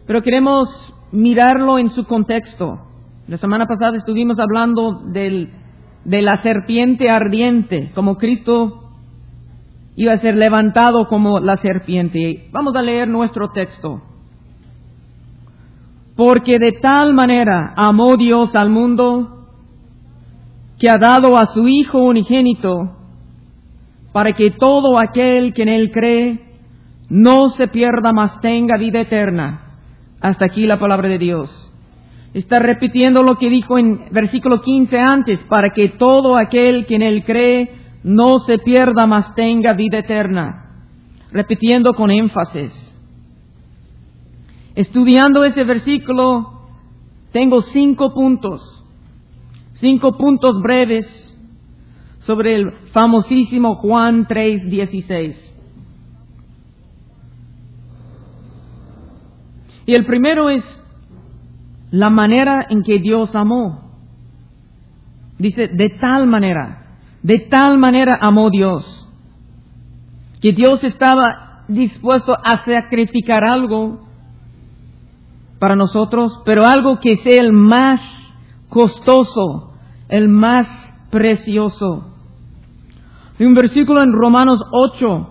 pero queremos mirarlo en su contexto. La semana pasada estuvimos hablando de la serpiente ardiente, como Cristo iba a ser levantado como la serpiente. Vamos a leer nuestro texto. Porque de tal manera amó Dios al mundo, que ha dado a su Hijo unigénito, para que todo aquel que en Él cree no se pierda, mas tenga vida eterna. Hasta aquí la palabra de Dios. Está repitiendo lo que dijo en versículo 15 antes, para que todo aquel que en Él cree no se pierda, mas tenga vida eterna. Repitiendo con énfasis. Estudiando ese versículo, tengo 5 puntos breves sobre el famosísimo Juan 3:16. Y el primero es la manera en que Dios amó. Dice, de tal manera amó Dios, que Dios estaba dispuesto a sacrificar algo para nosotros, pero algo que sea el más costoso, el más precioso. Hay un versículo en Romanos 8,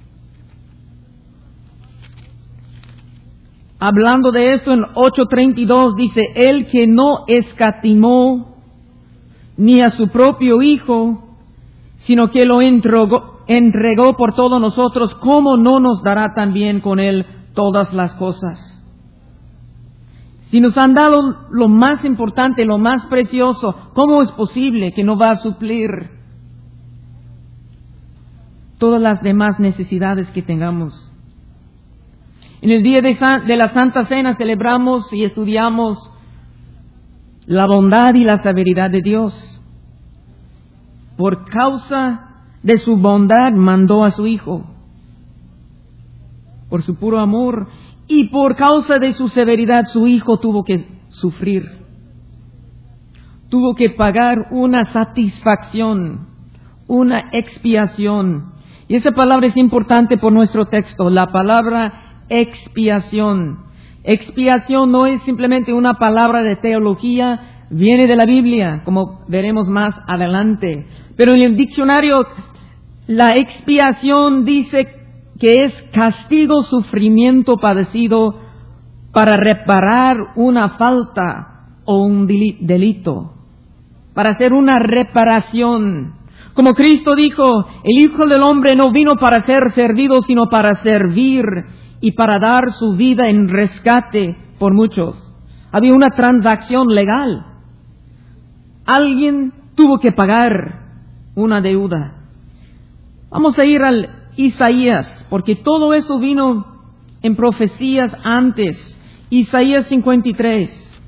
hablando de esto en 8:32, dice, el que no escatimó ni a su propio Hijo, sino que lo entregó por todos nosotros, ¿cómo no nos dará también con Él todas las cosas? Si nos han dado lo más importante, lo más precioso, ¿cómo es posible que no va a suplir todas las demás necesidades que tengamos? En el día de la Santa Cena celebramos y estudiamos la bondad y la severidad de Dios. Por causa de su bondad mandó a su Hijo. Por su puro amor. Y por causa de su severidad, su Hijo tuvo que sufrir. Tuvo que pagar una satisfacción, una expiación. Y esa palabra es importante por nuestro texto, la palabra expiación. Expiación no es simplemente una palabra de teología, viene de la Biblia, como veremos más adelante. Pero en el diccionario, la expiación dice que es castigo, sufrimiento padecido para reparar una falta o un delito, para hacer una reparación. Como Cristo dijo, el Hijo del Hombre no vino para ser servido, sino para servir y para dar su vida en rescate por muchos. Había una transacción legal. Alguien tuvo que pagar una deuda. Vamos a ir al Isaías, porque todo eso vino en profecías antes. Isaías 53.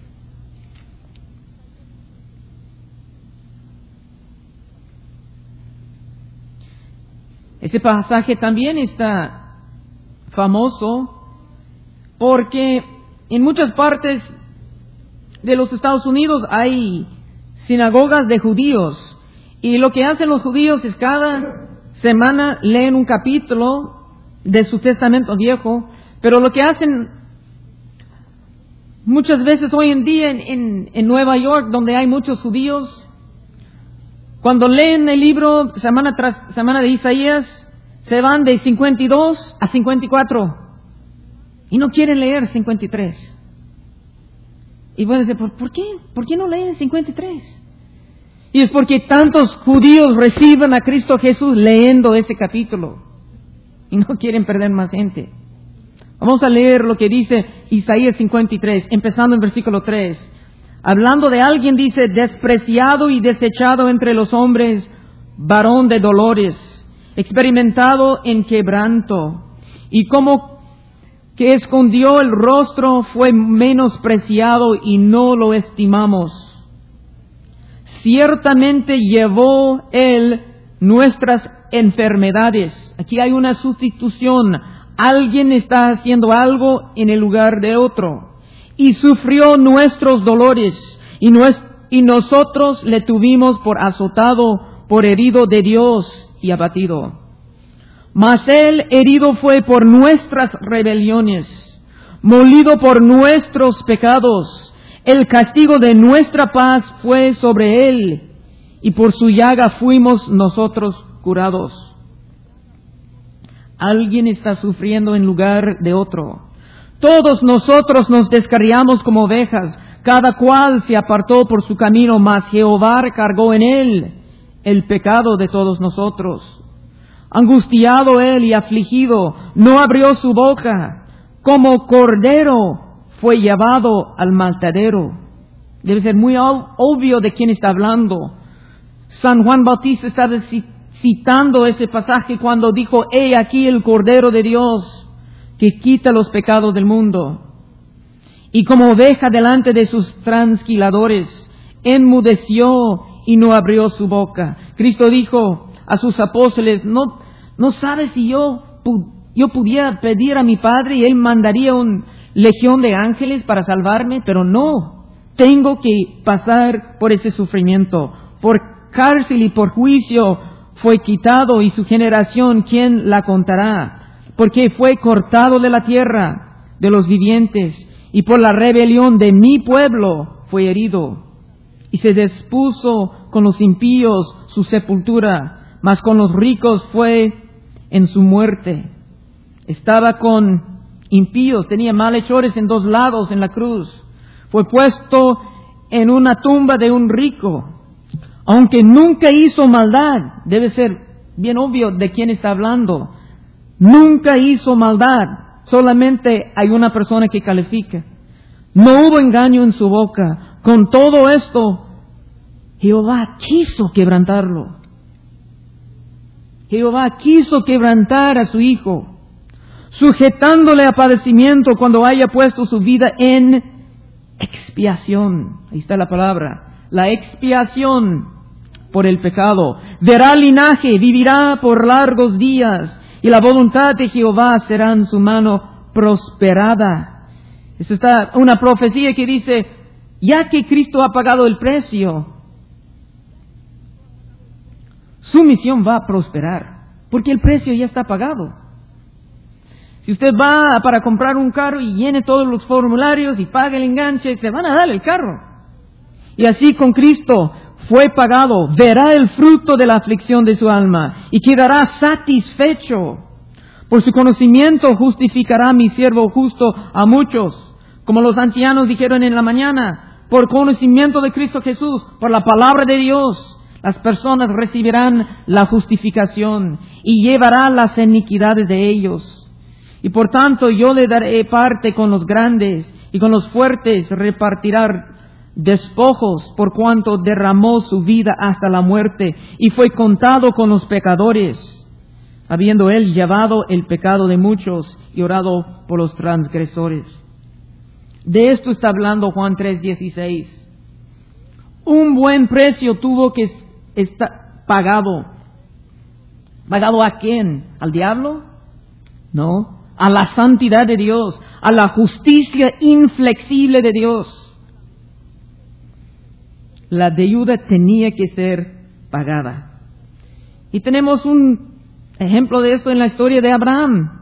Ese pasaje también está famoso porque en muchas partes de los Estados Unidos hay sinagogas de judíos, y lo que hacen los judíos es cada semana leen un capítulo de su Testamento Viejo, pero lo que hacen muchas veces hoy en día en Nueva York, donde hay muchos judíos, cuando leen el libro semana tras semana de Isaías, se van de 52 a 54 y no quieren leer 53. Y pueden decir, ¿por qué? ¿Por qué no leen 53? Y es porque tantos judíos reciben a Cristo Jesús leyendo ese capítulo y no quieren perder más gente. Vamos a leer lo que dice Isaías 53, empezando en versículo 3. Hablando de alguien, dice, despreciado y desechado entre los hombres, varón de dolores, experimentado en quebranto, y como que escondió el rostro, fue menospreciado y no lo estimamos. Ciertamente llevó Él nuestras enfermedades. Aquí hay una sustitución. Alguien está haciendo algo en el lugar de otro. Y sufrió nuestros dolores. Y nosotros le tuvimos por azotado, por herido de Dios y abatido. Mas Él herido fue por nuestras rebeliones, molido por nuestros pecados. El castigo de nuestra paz fue sobre Él, y por su llaga fuimos nosotros curados. Alguien está sufriendo en lugar de otro. Todos nosotros nos descarriamos como ovejas, cada cual se apartó por su camino, mas Jehová cargó en Él el pecado de todos nosotros. Angustiado Él y afligido, no abrió su boca. Como cordero fue llevado al matadero. Debe ser muy obvio de quién está hablando. San Juan Bautista estaba citando ese pasaje cuando dijo: he aquí el Cordero de Dios que quita los pecados del mundo. Y como oveja delante de sus transquiladores, enmudeció y no abrió su boca. Cristo dijo a sus apóstoles: ¿no sabes si yo pudiera pedir a mi Padre y Él mandaría una legión de ángeles para salvarme? Pero no, tengo que pasar por ese sufrimiento. Por cárcel y por juicio fue quitado, y su generación, ¿quién la contará? Porque fue cortado de la tierra de los vivientes, y por la rebelión de mi pueblo fue herido. Y se dispuso con los impíos su sepultura, mas con los ricos fue en su muerte. Estaba con impíos, tenía malhechores en dos lados en la cruz. Fue puesto en una tumba de un rico. Aunque nunca hizo maldad, debe ser bien obvio de quién está hablando. Nunca hizo maldad, solamente hay una persona que califica. No hubo engaño en su boca. Con todo esto, Jehová quiso quebrantarlo. Jehová quiso quebrantar a su Hijo, sujetándole a padecimiento cuando haya puesto su vida en expiación. Ahí está la palabra, la expiación por el pecado. Verá linaje, vivirá por largos días, y la voluntad de Jehová será en su mano prosperada. Esto está una profecía que dice: ya que Cristo ha pagado el precio, su misión va a prosperar, porque el precio ya está pagado. Si usted va para comprar un carro y llene todos los formularios y paga el enganche, se van a dar el carro. Y así con Cristo fue pagado. Verá el fruto de la aflicción de su alma y quedará satisfecho. Por su conocimiento justificará mi siervo justo a muchos. Como los ancianos dijeron en la mañana, por conocimiento de Cristo Jesús, por la palabra de Dios, las personas recibirán la justificación y llevará las iniquidades de ellos. Y por tanto yo le daré parte con los grandes, y con los fuertes repartirá despojos, por cuanto derramó su vida hasta la muerte, y fue contado con los pecadores, habiendo él llevado el pecado de muchos y orado por los transgresores. De esto está hablando Juan 3:16. Un buen precio tuvo que estar pagado. ¿Pagado a quién? ¿Al diablo? No. A la santidad de Dios, a la justicia inflexible de Dios. La deuda tenía que ser pagada. Y tenemos un ejemplo de esto en la historia de Abraham.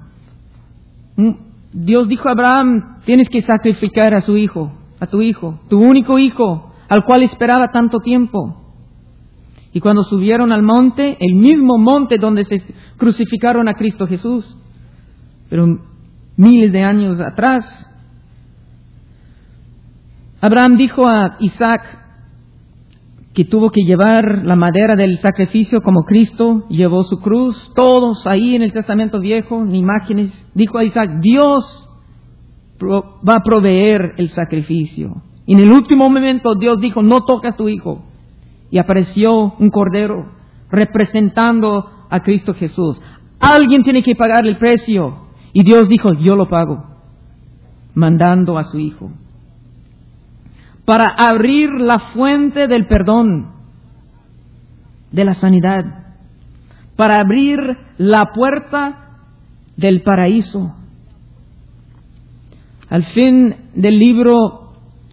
Dios dijo a Abraham: tienes que sacrificar a tu hijo, tu único hijo, al cual esperaba tanto tiempo. Y cuando subieron al monte, el mismo monte donde se crucificaron a Cristo Jesús, pero miles de años atrás, Abraham dijo a Isaac que tuvo que llevar la madera del sacrificio como Cristo llevó su cruz. Todos ahí en el Testamento Viejo, en imágenes, dijo a Isaac: Dios va a proveer el sacrificio. Y en el último momento Dios dijo: no toques a tu hijo. Y apareció un cordero representando a Cristo Jesús. Alguien tiene que pagar el precio. Y Dios dijo: yo lo pago, mandando a su Hijo, para abrir la fuente del perdón, de la sanidad, para abrir la puerta del paraíso. Al fin del libro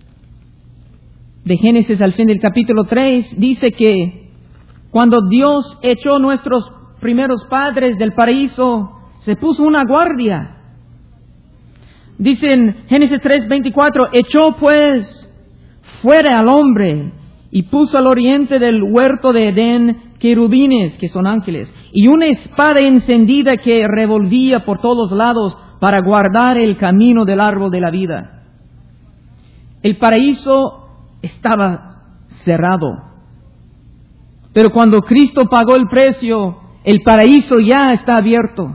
de Génesis, al fin del capítulo 3, dice que cuando Dios echó nuestros primeros padres del paraíso, se puso una guardia. Dice en Génesis 3:24, echó pues fuera al hombre y puso al oriente del huerto de Edén querubines, que son ángeles, y una espada encendida que revolvía por todos lados para guardar el camino del árbol de la vida. El paraíso estaba cerrado. Pero cuando Cristo pagó el precio, el paraíso ya está abierto.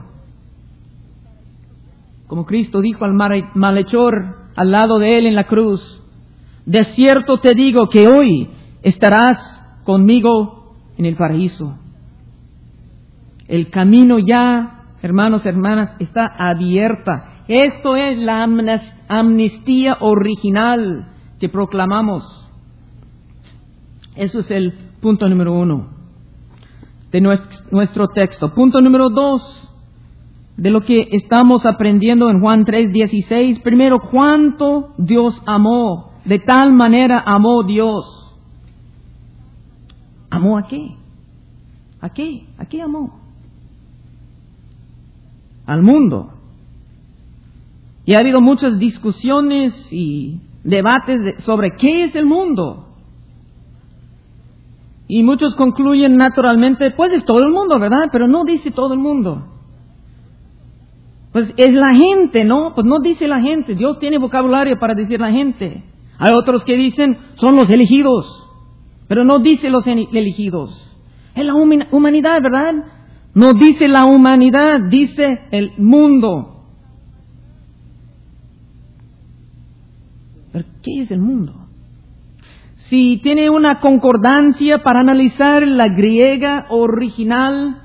Como Cristo dijo al malhechor al lado de él en la cruz, de cierto te digo que hoy estarás conmigo en el paraíso. El camino ya, hermanos, hermanas, está abierta. Esto es la amnistía original que proclamamos. Eso es el punto número 1 de nuestro texto. Punto número 2 de lo que estamos aprendiendo en Juan 3:16. Primero, cuánto Dios amó. De tal manera amó Dios. ¿Amó a qué? ¿A qué? ¿A qué amó? Al mundo. Y ha habido muchas discusiones y debates sobre qué es el mundo. Y muchos concluyen naturalmente, pues es todo el mundo, ¿verdad? Pero no dice todo el mundo. Pues es la gente, ¿no? Pues no dice la gente. Dios tiene vocabulario para decir la gente. Hay otros que dicen, son los elegidos. Pero no dice los elegidos. Es la humanidad, ¿verdad? No dice la humanidad, dice el mundo. ¿Pero qué es el mundo? Si tiene una concordancia para analizar la griega original,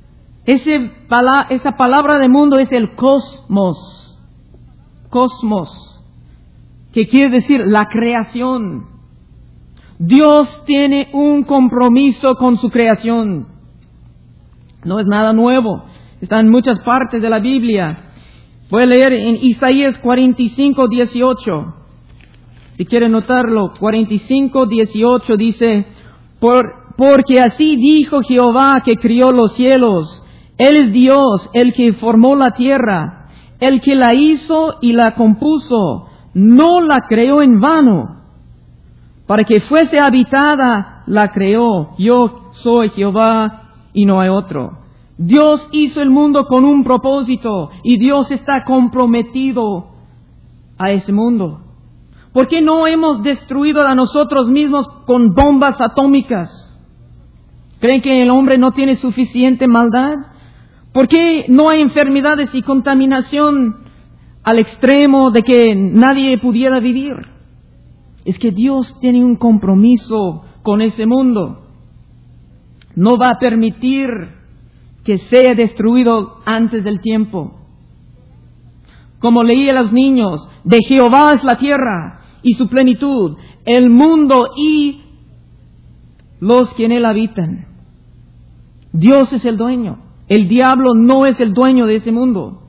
esa palabra de mundo es el cosmos. Cosmos, que quiere decir la creación. Dios tiene un compromiso con su creación. No es nada nuevo. Está en muchas partes de la Biblia. Voy a leer en Isaías 45:18. Si quieren notarlo, 45:18 dice, porque así dijo Jehová que crió los cielos. Él es Dios, el que formó la tierra, el que la hizo y la compuso. No la creó en vano. Para que fuese habitada, la creó. Yo soy Jehová y no hay otro. Dios hizo el mundo con un propósito y Dios está comprometido a ese mundo. ¿Por qué no hemos destruido a nosotros mismos con bombas atómicas? ¿Creen que el hombre no tiene suficiente maldad? ¿Por qué no hay enfermedades y contaminación al extremo de que nadie pudiera vivir? Es que Dios tiene un compromiso con ese mundo. No va a permitir que sea destruido antes del tiempo. Como leí a los niños, de Jehová es la tierra y su plenitud, el mundo y los que en él habitan. Dios es el dueño. El diablo no es el dueño de ese mundo.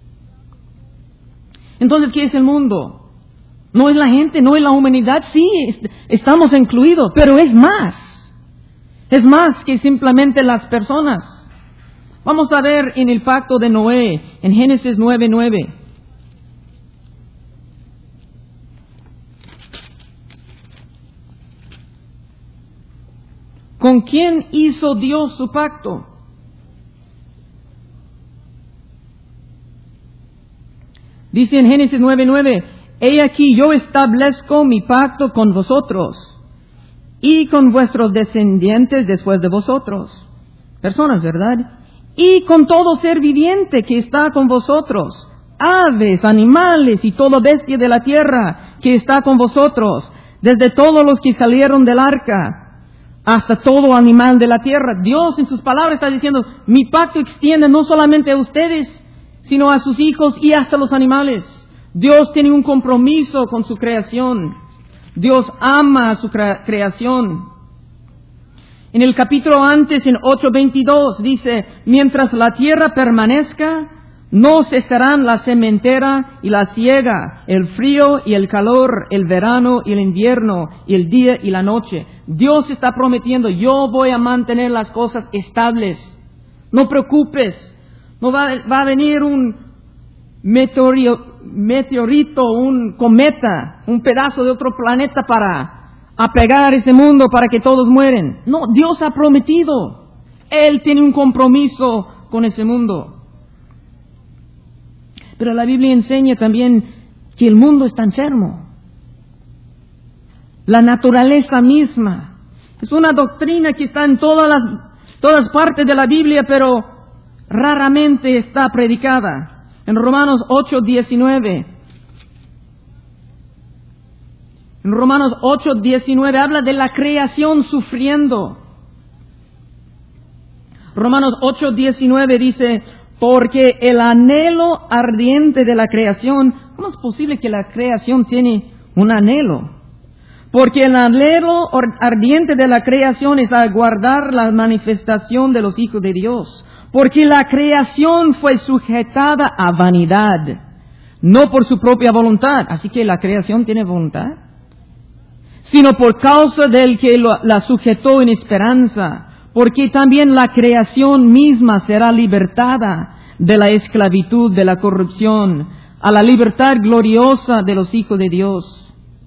Entonces, ¿qué es el mundo? No es la gente, no es la humanidad. Sí, estamos incluidos, pero es más. Es más que simplemente las personas. Vamos a ver en el pacto de Noé, en Génesis 9:9. ¿Con quién hizo Dios su pacto? Dice en Génesis 9:9, he aquí yo establezco mi pacto con vosotros y con vuestros descendientes después de vosotros. Personas, ¿verdad? Y con todo ser viviente que está con vosotros, aves, animales y toda bestia de la tierra que está con vosotros, desde todos los que salieron del arca hasta todo animal de la tierra. Dios en sus palabras está diciendo, mi pacto extiende no solamente a ustedes, sino a sus hijos y hasta los animales. Dios tiene un compromiso con su creación. Dios ama a su creación. En el capítulo antes, en 8:22, dice, mientras la tierra permanezca, no cesarán la sementera y la siega, el frío y el calor, el verano y el invierno, y el día y la noche. Dios está prometiendo, yo voy a mantener las cosas estables. No preocupes, no va a venir meteorito, un cometa, un pedazo de otro planeta para apegar ese mundo para que todos mueren. No, Dios ha prometido. Él tiene un compromiso con ese mundo. Pero la Biblia enseña también que el mundo está enfermo. La naturaleza misma. Es una doctrina que está en todas partes de la Biblia, pero raramente está predicada. En Romanos 8:19. En Romanos 8:19 habla de la creación sufriendo. Romanos 8:19 dice, porque el anhelo ardiente de la creación, ¿cómo es posible que la creación tiene un anhelo? Porque el anhelo ardiente de la creación es aguardar la manifestación de los hijos de Dios. Porque la creación fue sujetada a vanidad, no por su propia voluntad. Así que la creación tiene voluntad, sino por causa del que la sujetó en esperanza. Porque también la creación misma será libertada de la esclavitud, de la corrupción, a la libertad gloriosa de los hijos de Dios.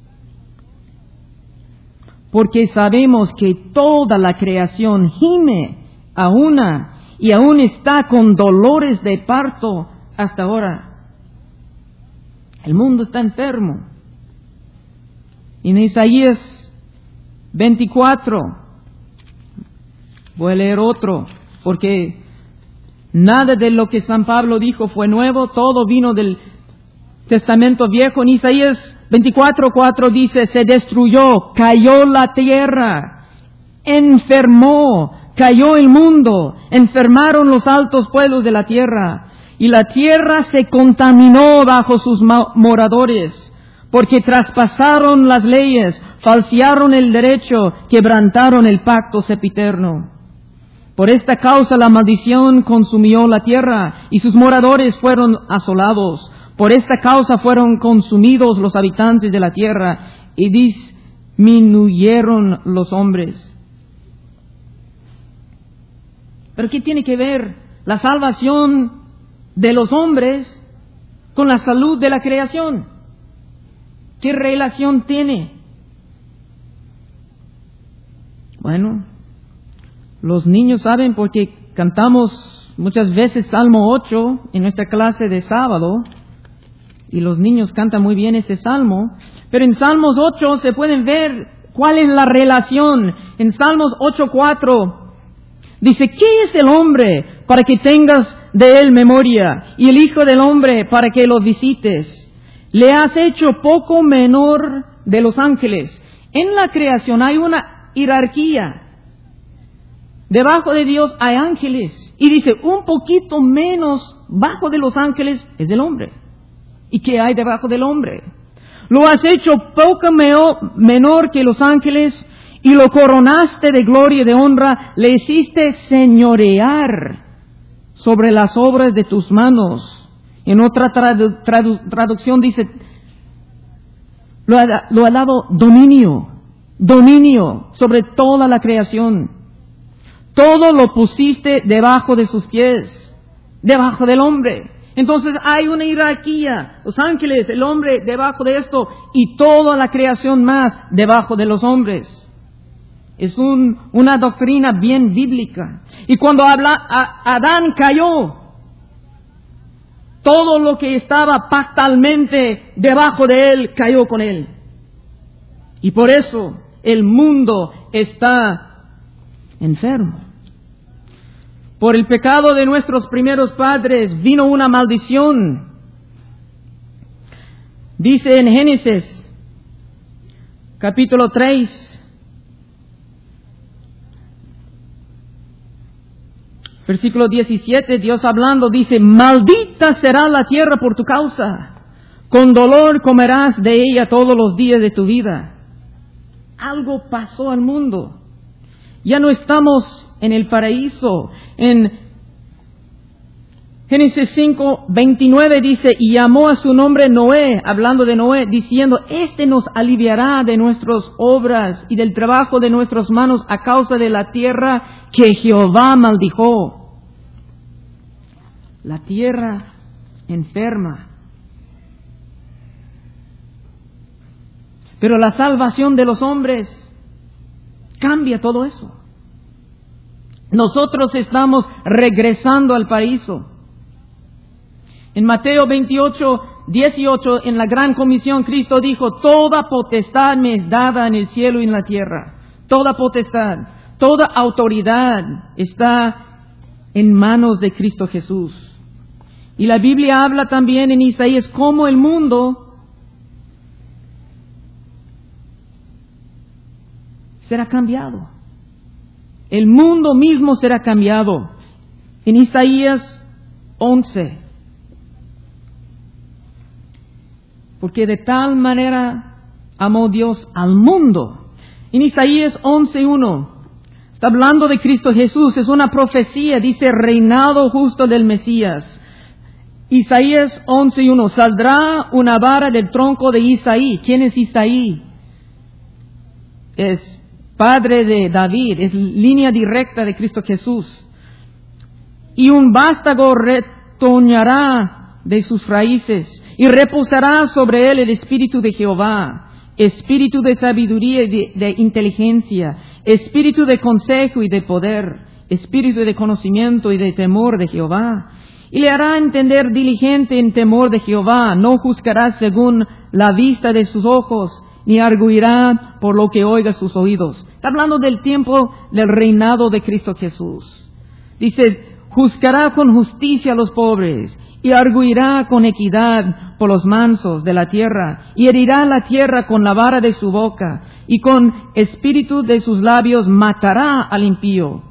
Porque sabemos que toda la creación gime y aún está con dolores de parto hasta ahora. El mundo está enfermo. En Isaías 24, voy a leer otro, porque nada de lo que San Pablo dijo fue nuevo, todo vino del Testamento Viejo. En Isaías 24:4 dice, se destruyó, cayó la tierra, enfermó, cayó el mundo, enfermaron los altos pueblos de la tierra, y la tierra se contaminó bajo sus moradores, porque traspasaron las leyes, falsearon el derecho, quebrantaron el pacto sempiterno. Por esta causa la maldición consumió la tierra, y sus moradores fueron asolados. Por esta causa fueron consumidos los habitantes de la tierra, y disminuyeron los hombres. ¿Pero qué tiene que ver la salvación de los hombres con la salud de la creación? ¿Qué relación tiene? Bueno, los niños saben porque cantamos muchas veces Salmo 8 en nuestra clase de sábado, y los niños cantan muy bien ese salmo, pero en Salmos 8 se pueden ver cuál es la relación. En Salmos 8:4 dice, ¿qué es el hombre para que tengas de él memoria? Y el hijo del hombre para que lo visites. Le has hecho poco menor de los ángeles. En la creación hay una jerarquía. Debajo de Dios hay ángeles. Y dice, un poquito menos bajo de los ángeles es del hombre. ¿Y qué hay debajo del hombre? Lo has hecho poco menor que los ángeles, y lo coronaste de gloria y de honra, le hiciste señorear sobre las obras de tus manos. En otra traducción dice, lo ha dado dominio sobre toda la creación. Todo lo pusiste debajo de sus pies, debajo del hombre. Entonces hay una jerarquía, los ángeles, el hombre debajo de esto, y toda la creación más debajo de los hombres. Es una doctrina bien bíblica. Y cuando Adán cayó, todo lo que estaba pactalmente debajo de él cayó con él. Y por eso el mundo está enfermo. Por el pecado de nuestros primeros padres vino una maldición. Dice en Génesis, capítulo 3, versículo 17, Dios hablando dice, maldita será la tierra por tu causa, con dolor comerás de ella todos los días de tu vida. Algo pasó al mundo. Ya no estamos en el paraíso. En Génesis 5:29 dice, y llamó a su nombre Noé, hablando de Noé, diciendo, este nos aliviará de nuestras obras y del trabajo de nuestras manos a causa de la tierra que Jehová maldijo. La tierra enferma. Pero la salvación de los hombres cambia todo eso. Nosotros estamos regresando al paraíso. En Mateo 28:18, en la Gran Comisión, Cristo dijo: toda potestad me es dada en el cielo y en la tierra. Toda potestad, toda autoridad está en manos de Cristo Jesús. Y la Biblia habla también en Isaías cómo el mundo será cambiado. El mundo mismo será cambiado. En Isaías 11. Porque de tal manera amó Dios al mundo. En Isaías 11:1. Está hablando de Cristo Jesús. Es una profecía. Dice reinado justo del Mesías. Isaías 11:1. Saldrá una vara del tronco de Isaí. ¿Quién es Isaí? Es padre de David, es línea directa de Cristo Jesús. Y un vástago retoñará de sus raíces, y reposará sobre él el espíritu de Jehová, espíritu de sabiduría y de inteligencia, espíritu de consejo y de poder, espíritu de conocimiento y de temor de Jehová. Y le hará entender diligente en temor de Jehová, no juzgará según la vista de sus ojos, ni arguirá por lo que oiga sus oídos. Está hablando del tiempo del reinado de Cristo Jesús. Dice, juzgará con justicia a los pobres, y arguirá con equidad por los mansos de la tierra, y herirá la tierra con la vara de su boca, y con espíritu de sus labios matará al impío.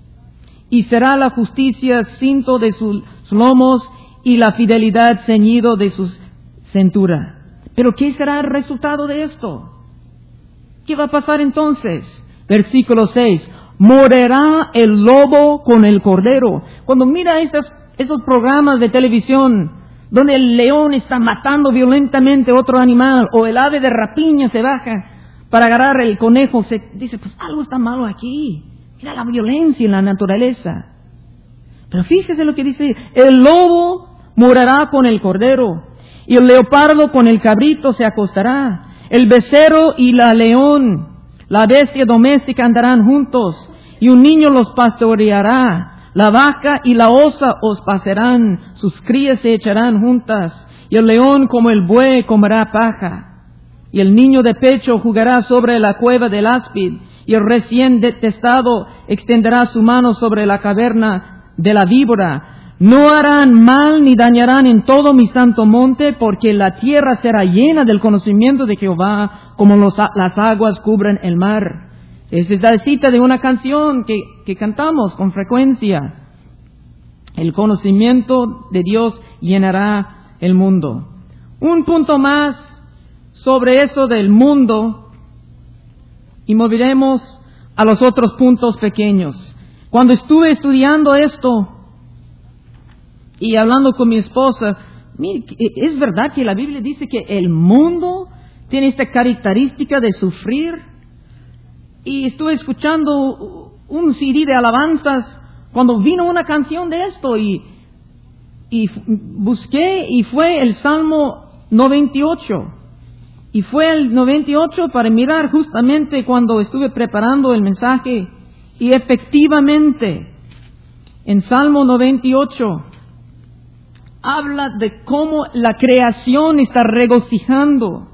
Y será la justicia cinto de sus lomos, y la fidelidad ceñido de su cintura. Pero ¿qué será el resultado de esto? ¿Qué va a pasar entonces? Versículo 6. Morirá el lobo con el cordero. Cuando mira esos programas de televisión donde el león está matando violentamente a otro animal, o el ave de rapiña se baja para agarrar el conejo, se dice, pues algo está malo aquí. Mira la violencia en la naturaleza. Pero fíjese lo que dice, el lobo morará con el cordero, y el leopardo con el cabrito se acostará. El becerro y la león, la bestia doméstica andarán juntos, y un niño los pastoreará. La vaca y la osa os pacerán, sus crías se echarán juntas, y el león como el buey comerá paja. Y el niño de pecho jugará sobre la cueva del áspid, y el recién detestado extenderá su mano sobre la caverna de la víbora. No harán mal ni dañarán en todo mi santo monte, porque la tierra será llena del conocimiento de Jehová, como las aguas cubren el mar. Esa es la cita de una canción que cantamos con frecuencia. El conocimiento de Dios llenará el mundo. Un punto más sobre eso del mundo, y moveremos a los otros puntos pequeños. Cuando estuve estudiando esto, y hablando con mi esposa, mire, es verdad que la Biblia dice que el mundo tiene esta característica de sufrir. Y estuve escuchando un CD de alabanzas cuando vino una canción de esto, y busqué, y fue el Salmo 98. Y fue el 98 para mirar justamente cuando estuve preparando el mensaje. Y efectivamente, en Salmo 98, habla de cómo la creación está regocijando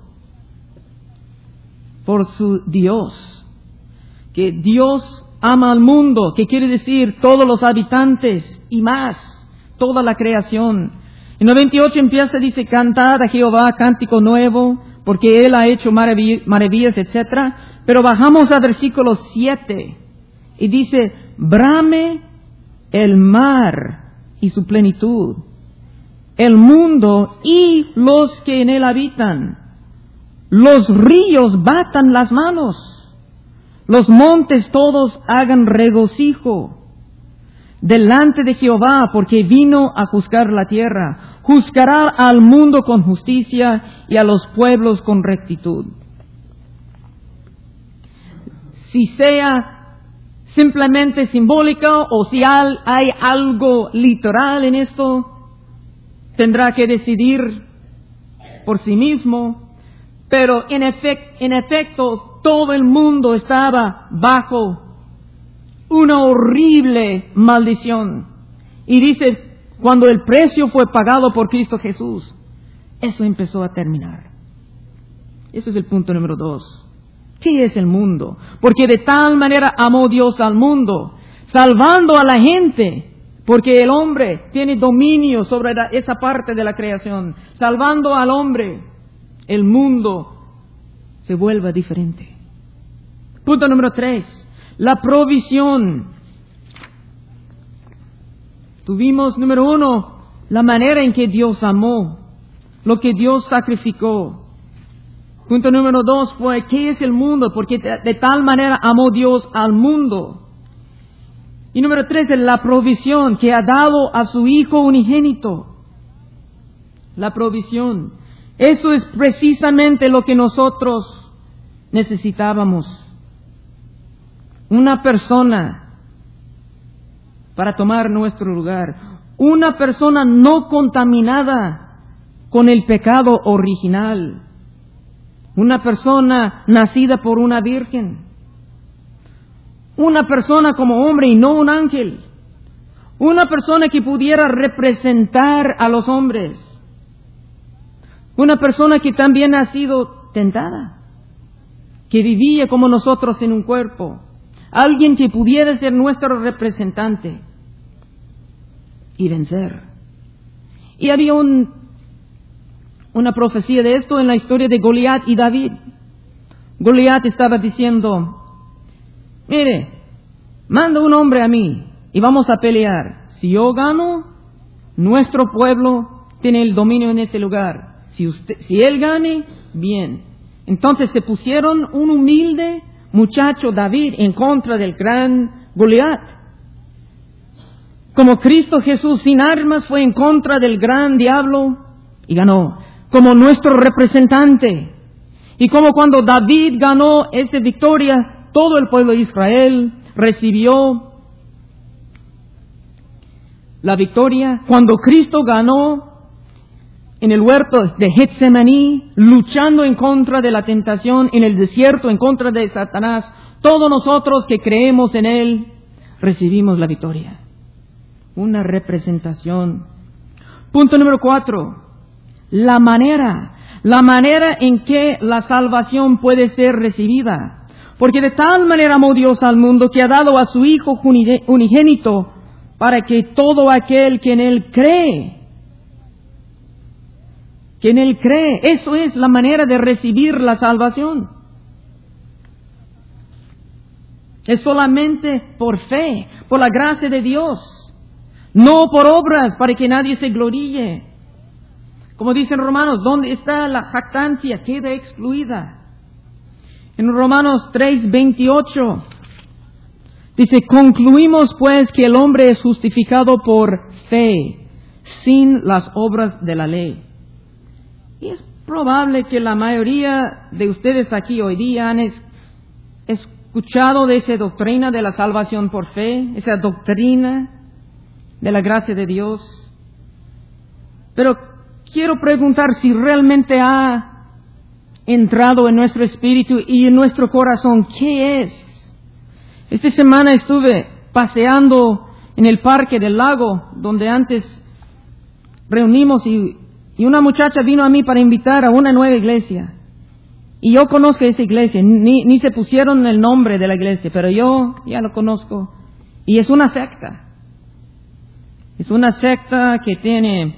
por su Dios. Que Dios ama al mundo, que quiere decir todos los habitantes y más, toda la creación. En 98 empieza, dice, cantad a Jehová cántico nuevo, porque Él ha hecho maravillas, etc. Pero bajamos al versículo 7 y dice, brame el mar y su plenitud, el mundo y los que en él habitan. Los ríos batan las manos, los montes todos hagan regocijo delante de Jehová, porque vino a juzgar la tierra. Juzgará al mundo con justicia y a los pueblos con rectitud. Si sea simplemente simbólica o si hay algo literal en esto, tendrá que decidir por sí mismo, pero en efecto todo el mundo estaba bajo una horrible maldición. Y dice, cuando el precio fue pagado por Cristo Jesús, eso empezó a terminar. Ese es el punto número 2. ¿Qué es el mundo? Porque de tal manera amó Dios al mundo, salvando a la gente, porque el hombre tiene dominio sobre esa parte de la creación. Salvando al hombre, el mundo se vuelve diferente. Punto número 3. La provisión. Tuvimos, número 1, la manera en que Dios amó, lo que Dios sacrificó. Punto número 2 fue, ¿qué es el mundo? Porque de tal manera amó Dios al mundo. Y número 3 es la provisión que ha dado a su Hijo unigénito. La provisión. Eso es precisamente lo que nosotros necesitábamos. Una persona para tomar nuestro lugar. Una persona no contaminada con el pecado original. Una persona nacida por una virgen. Una persona como hombre y no un ángel. Una persona que pudiera representar a los hombres. Una persona que también ha sido tentada. Que vivía como nosotros en un cuerpo. Alguien que pudiera ser nuestro representante. Y vencer. Y había una profecía de esto en la historia de Goliat y David. Goliat estaba diciendo, mire, manda un hombre a mí y vamos a pelear. Si yo gano, nuestro pueblo tiene el dominio en este lugar. Si él gane, bien. Entonces se pusieron un humilde muchacho David en contra del gran Goliat. Como Cristo Jesús sin armas fue en contra del gran diablo y ganó. Como nuestro representante. Y como cuando David ganó esa victoria, todo el pueblo de Israel recibió la victoria. Cuando Cristo ganó en el huerto de Getsemaní, luchando en contra de la tentación, en el desierto, en contra de Satanás, todos nosotros que creemos en Él, recibimos la victoria. Una representación. Punto número 4. La manera en que la salvación puede ser recibida. Porque de tal manera amó Dios al mundo que ha dado a su Hijo unigénito para que todo aquel que en Él cree, eso es la manera de recibir la salvación. Es solamente por fe, por la gracia de Dios, no por obras para que nadie se gloríe. Como dicen Romanos, ¿dónde está la jactancia? Queda excluida. En Romanos 3:28 dice, concluimos pues que el hombre es justificado por fe, sin las obras de la ley. Y es probable que la mayoría de ustedes aquí hoy día han escuchado de esa doctrina de la salvación por fe, esa doctrina de la gracia de Dios. Pero quiero preguntar si realmente ha entrado en nuestro espíritu y en nuestro corazón. ¿Qué es? Esta semana estuve paseando en el parque del lago, donde antes reunimos y una muchacha vino a mí para invitar a una nueva iglesia. Y yo conozco esa iglesia, ni se pusieron el nombre de la iglesia, pero yo ya lo conozco. Y es una secta. Es una secta que tiene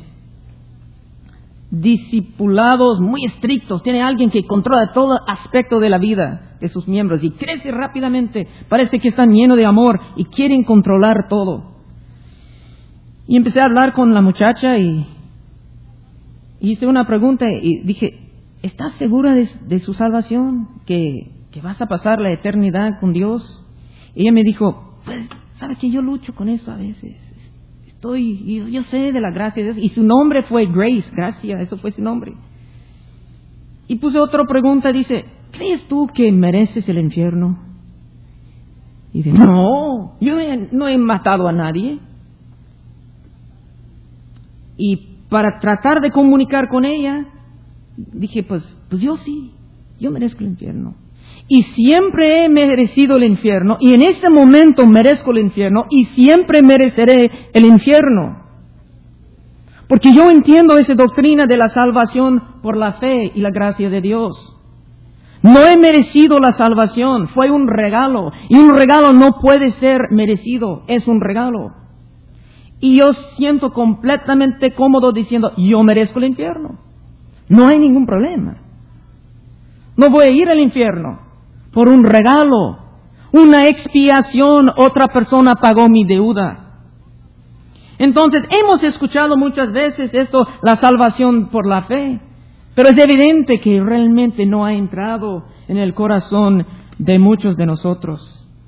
discipulados muy estrictos. Tiene alguien que controla todo aspecto de la vida de sus miembros y crece rápidamente. Parece que están llenos de amor y quieren controlar todo. Y empecé a hablar con la muchacha y hice una pregunta y dije, ¿estás segura de su salvación? ¿Que vas a pasar la eternidad con Dios? Y ella me dijo, pues, ¿sabes que yo lucho con eso a veces? Yo sé de la gracia de Dios. Y su nombre fue Grace, gracia, eso fue su nombre. Y puse otra pregunta, dice, ¿crees tú que mereces el infierno? Y dice, no, yo no he matado a nadie. Y para tratar de comunicar con ella, dije, pues yo merezco el infierno. Y siempre he merecido el infierno, y en ese momento merezco el infierno, y siempre mereceré el infierno. Porque yo entiendo esa doctrina de la salvación por la fe y la gracia de Dios. No he merecido la salvación, fue un regalo, y un regalo no puede ser merecido, es un regalo. Y yo siento completamente cómodo diciendo, yo merezco el infierno. No hay ningún problema. No voy a ir al infierno por un regalo, una expiación, otra persona pagó mi deuda. Entonces, hemos escuchado muchas veces esto, la salvación por la fe, pero es evidente que realmente no ha entrado en el corazón de muchos de nosotros.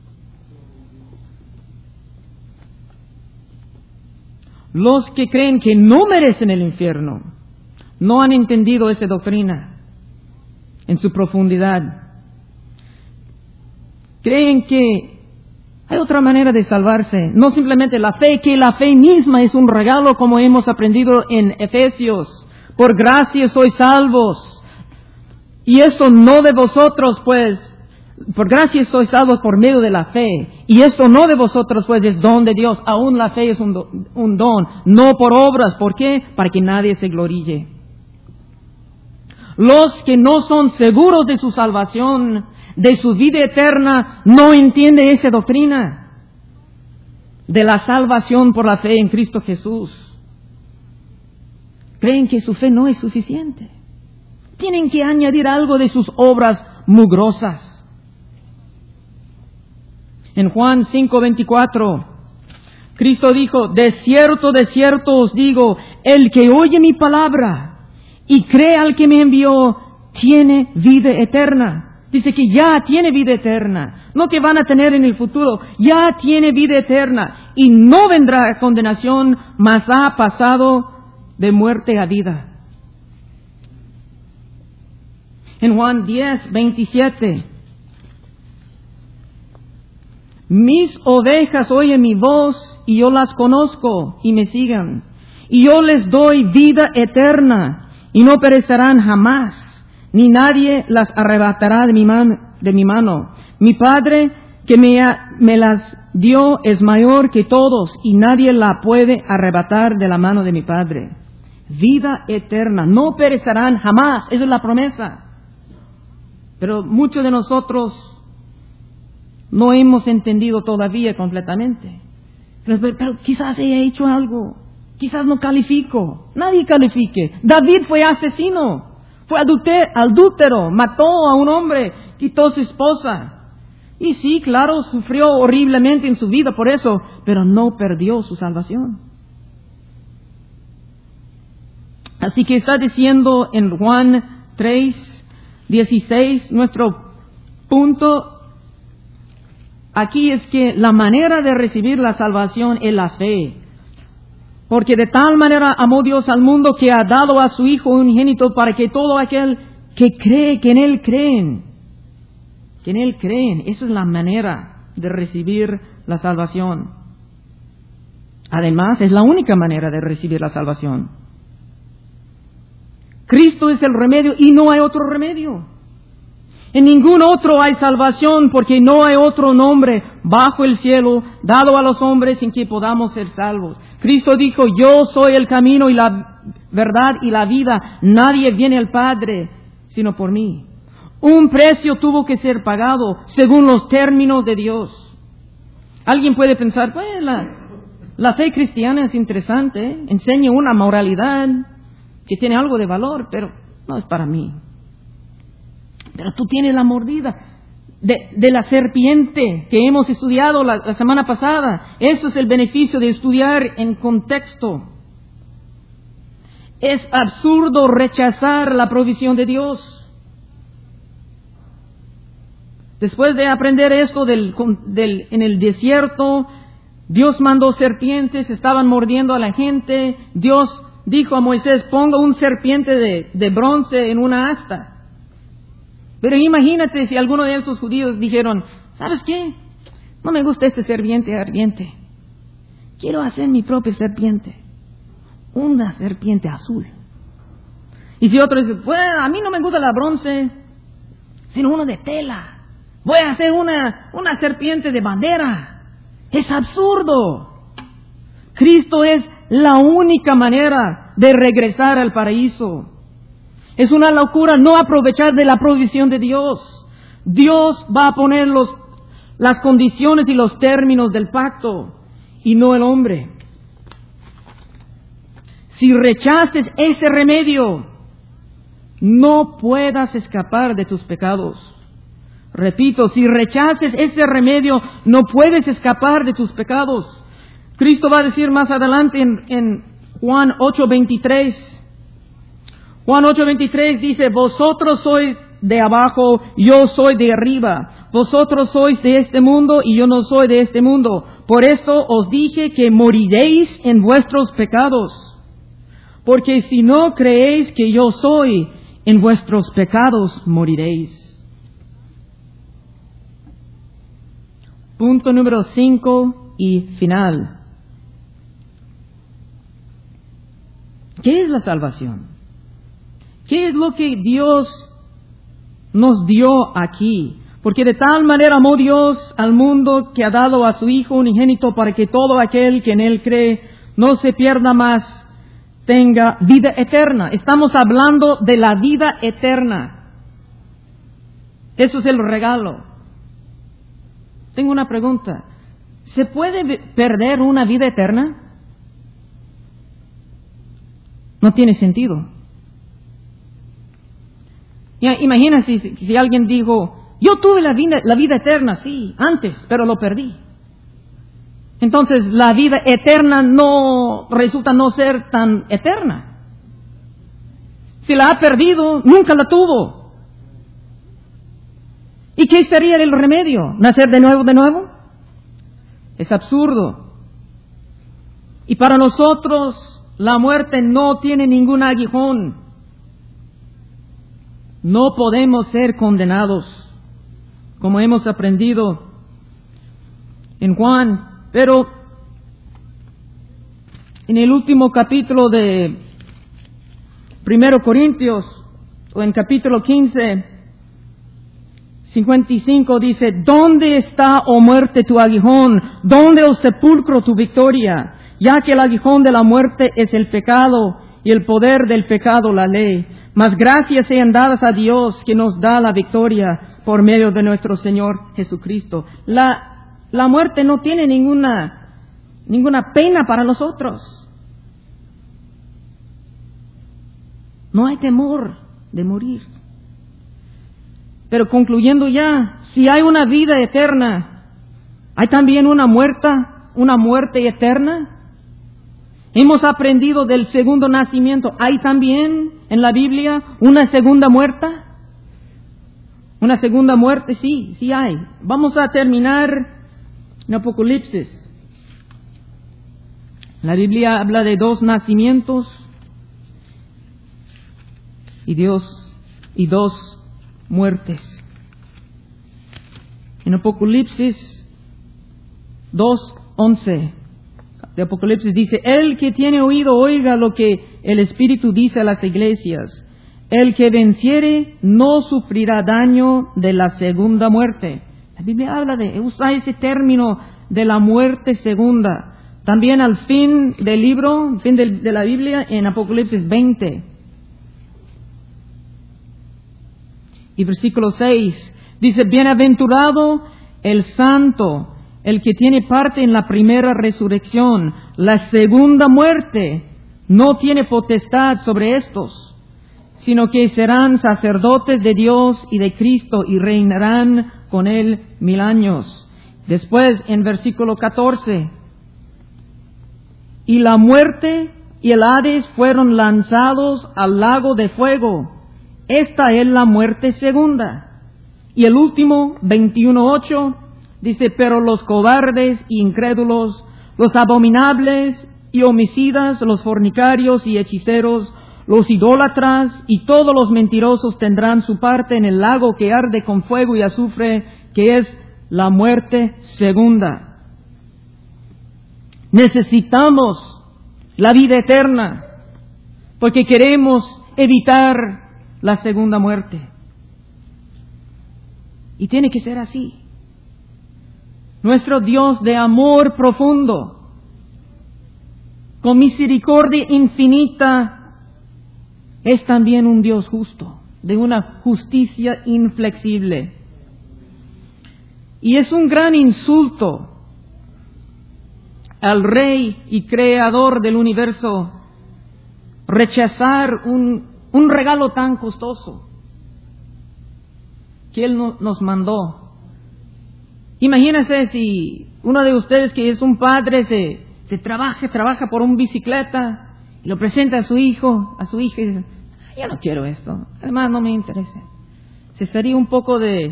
Los que creen que no merecen el infierno no han entendido esa doctrina en su profundidad. Creen que hay otra manera de salvarse, no simplemente la fe, que la fe misma es un regalo, como hemos aprendido en Efesios. Por gracia sois salvos. Y esto no de vosotros, pues, por gracia sois salvos por medio de la fe. Y esto no de vosotros, pues, es don de Dios. Aún la fe es un don, no por obras. ¿Por qué? Para que nadie se gloríe. Los que no son seguros de su salvación, de su vida eterna, no entienden esa doctrina de la salvación por la fe en Cristo Jesús. Creen que su fe no es suficiente. Tienen que añadir algo de sus obras mugrosas. En Juan 5:24, Cristo dijo, de cierto os digo, el que oye mi palabra y cree al que me envió, tiene vida eterna. Dice que ya tiene vida eterna, no que van a tener en el futuro, ya tiene vida eterna y no vendrá a condenación, mas ha pasado de muerte a vida. En Juan 10:27, mis ovejas oyen mi voz y yo las conozco y me sigan. Y yo les doy vida eterna y no perecerán jamás, ni nadie las arrebatará de mi mano. Mi Padre que me las dio es mayor que todos y nadie la puede arrebatar de la mano de mi Padre. Vida eterna, no perecerán jamás, esa es la promesa. Pero muchos de nosotros no hemos entendido todavía completamente. Pero quizás he hecho algo, quizás no califico, nadie califique. David fue asesino, fue adúltero, mató a un hombre, quitó a su esposa. Y sí, claro, sufrió horriblemente en su vida por eso, pero no perdió su salvación. Así que está diciendo en Juan 3:16, nuestro punto aquí es que la manera de recibir la salvación es la fe. Porque de tal manera amó Dios al mundo que ha dado a su Hijo unigénito para que todo aquel que cree, que en Él creen, esa es la manera de recibir la salvación. Además, es la única manera de recibir la salvación. Cristo es el remedio y no hay otro remedio. En ningún otro hay salvación porque no hay otro nombre bajo el cielo dado a los hombres en que podamos ser salvos. Cristo dijo, yo soy el camino y la verdad y la vida. Nadie viene al Padre sino por mí. Un precio tuvo que ser pagado según los términos de Dios. Alguien puede pensar, pues la fe cristiana es interesante, ¿eh? Enseña una moralidad que tiene algo de valor, pero no es para mí. Pero tú tienes la mordida de la serpiente que hemos estudiado la semana pasada. Eso es el beneficio de estudiar en contexto. Es absurdo rechazar la provisión de Dios. Después de aprender esto en el desierto, Dios mandó serpientes, estaban mordiendo a la gente. Dios dijo a Moisés, ponga un serpiente de bronce en una asta. Pero imagínate si alguno de esos judíos dijeron, ¿sabes qué? No me gusta este serpiente ardiente. Quiero hacer mi propia serpiente. una serpiente azul. Y si otro dice, pues a mí no me gusta la bronce, sino uno de tela. Voy a hacer una serpiente de bandera. Es absurdo. Cristo es la única manera de regresar al paraíso. Es una locura no aprovechar de la provisión de Dios. Dios va a poner las condiciones y los términos del pacto y no el hombre. Si rechaces ese remedio, no puedas escapar de tus pecados. Repito, si rechaces ese remedio, no puedes escapar de tus pecados. Cristo va a decir más adelante en Juan 8:23. Juan 8:23 dice, vosotros sois de abajo, yo soy de arriba. Vosotros sois de este mundo y yo no soy de este mundo. Por esto os dije que moriréis en vuestros pecados. Porque si no creéis que yo soy, en vuestros pecados moriréis. Punto número 5 y final. ¿Qué es la salvación? ¿Qué es lo que Dios nos dio aquí? Porque de tal manera amó Dios al mundo que ha dado a su Hijo unigénito para que todo aquel que en Él cree no se pierda más, tenga vida eterna. Estamos hablando de la vida eterna. Eso es el regalo. Tengo una pregunta. ¿Se puede perder una vida eterna? No tiene sentido. Imagina si alguien dijo, yo tuve la vida eterna, sí, antes, pero lo perdí. Entonces la vida eterna no resulta no ser tan eterna. Si la ha perdido, nunca la tuvo. ¿Y qué sería el remedio? ¿Nacer de nuevo? Es absurdo. Y para nosotros la muerte no tiene ningún aguijón. No podemos ser condenados, como hemos aprendido en Juan. Pero en el último capítulo de 1 Corintios, o en capítulo 15, 55, dice, ¿dónde está, oh muerte, tu aguijón? ¿Dónde, oh sepulcro, tu victoria? Ya que el aguijón de la muerte es el pecado, y el poder del pecado la ley. Mas gracias sean dadas a Dios, que nos da la victoria por medio de nuestro Señor Jesucristo. La muerte no tiene ninguna pena para nosotros. No hay temor de morir. Pero concluyendo ya, si hay una vida eterna, ¿hay también una muerte eterna? Hemos aprendido del segundo nacimiento. ¿Hay también en la Biblia una segunda muerte? Una segunda muerte, sí hay. Vamos a terminar en Apocalipsis. La Biblia habla de 2 nacimientos y 2 muertes. En Apocalipsis 2:11 de Apocalipsis dice, el que tiene oído oiga lo que el Espíritu dice a las iglesias. El que venciere no sufrirá daño de la segunda muerte. La Biblia usa ese término de la muerte segunda. También al fin del libro, fin de la Biblia, en Apocalipsis 20. Y versículo 6 dice, bienaventurado el santo, el que tiene parte en la primera resurrección. La segunda muerte no tiene potestad sobre estos, sino que serán sacerdotes de Dios y de Cristo y reinarán con Él 1000 años. Después, en versículo 14, y la muerte y el Hades fueron lanzados al lago de fuego. Esta es la muerte segunda. Y el último, 21:8, dice, pero los cobardes e incrédulos, los abominables y homicidas, los fornicarios y hechiceros, los idólatras y todos los mentirosos tendrán su parte en el lago que arde con fuego y azufre, que es la muerte segunda. Necesitamos la vida eterna. porque queremos evitar la segunda muerte. Y tiene que ser así. Nuestro Dios de amor profundo, con misericordia infinita, es también un Dios justo, de una justicia inflexible. Y es un gran insulto al Rey y Creador del universo rechazar un regalo tan costoso que Él nos mandó. Imagínense si uno de ustedes que es un padre se trabaja por una bicicleta y lo presenta a su hijo, a su hija y dice, yo no quiero esto, además no me interesa. Se sería un poco de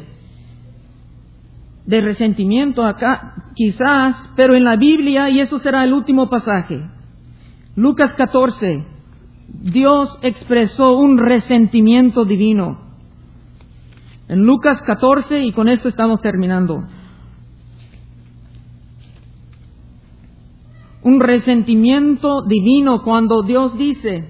resentimiento acá, quizás, pero en la Biblia, y eso será el último pasaje, Lucas 14, Dios expresó un resentimiento divino. En Lucas 14, y con esto estamos terminando. Un resentimiento divino cuando Dios dice,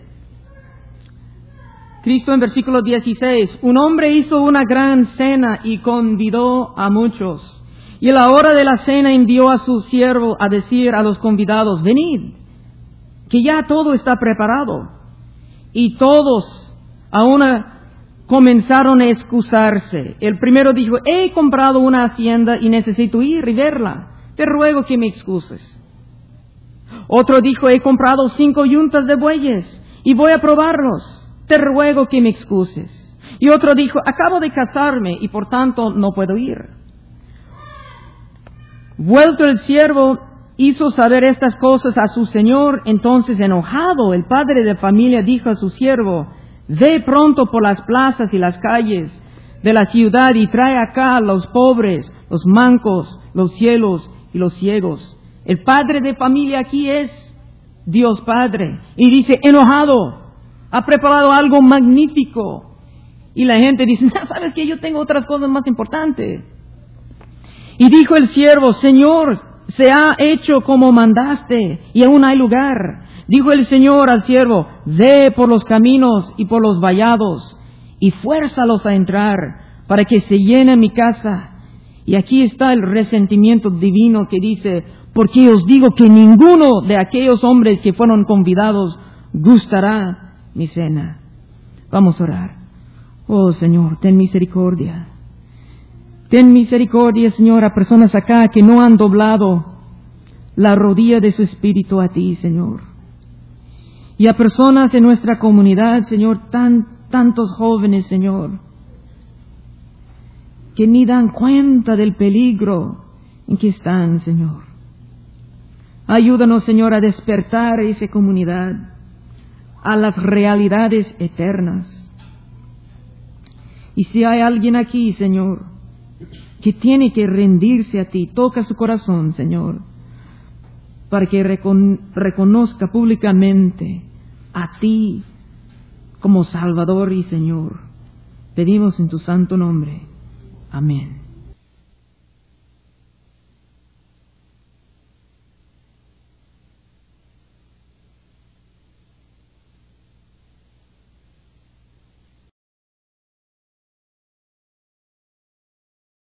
Cristo en versículo 16, un hombre hizo una gran cena y convidó a muchos. Y a la hora de la cena envió a su siervo a decir a los convidados, venid, que ya todo está preparado. Y todos a una comenzaron a excusarse. El primero dijo, he comprado una hacienda y necesito ir y verla. Te ruego que me excuses. Otro dijo, he comprado 5 yuntas de bueyes y voy a probarlos. Te ruego que me excuses. Y otro dijo, acabo de casarme y por tanto no puedo ir. Vuelto el siervo, hizo saber estas cosas a su señor. Entonces, enojado, el padre de familia dijo a su siervo, ve pronto por las plazas y las calles de la ciudad y trae acá a los pobres, los mancos, los cielos y los ciegos. El padre de familia aquí es Dios Padre. Y dice, enojado, ha preparado algo magnífico. Y la gente dice, no, ¿sabes qué? Yo tengo otras cosas más importantes. Y dijo el siervo, Señor, se ha hecho como mandaste y aún hay lugar. Dijo el Señor al siervo, ve por los caminos y por los vallados y fuérzalos a entrar para que se llene mi casa. Y aquí está el resentimiento divino que dice, porque os digo que ninguno de aquellos hombres que fueron convidados gustará mi cena. Vamos a orar. Oh Señor, ten misericordia. Ten misericordia, Señor, a personas acá que no han doblado la rodilla de su espíritu a ti, Señor. Y a personas en nuestra comunidad, Señor, tantos jóvenes, Señor, que ni dan cuenta del peligro en que están, Señor. Ayúdanos, Señor, a despertar a esa comunidad a las realidades eternas. Y si hay alguien aquí, Señor, que tiene que rendirse a ti, toca su corazón, Señor, para que reconozca públicamente a ti como Salvador y Señor. Pedimos en tu santo nombre. Amén.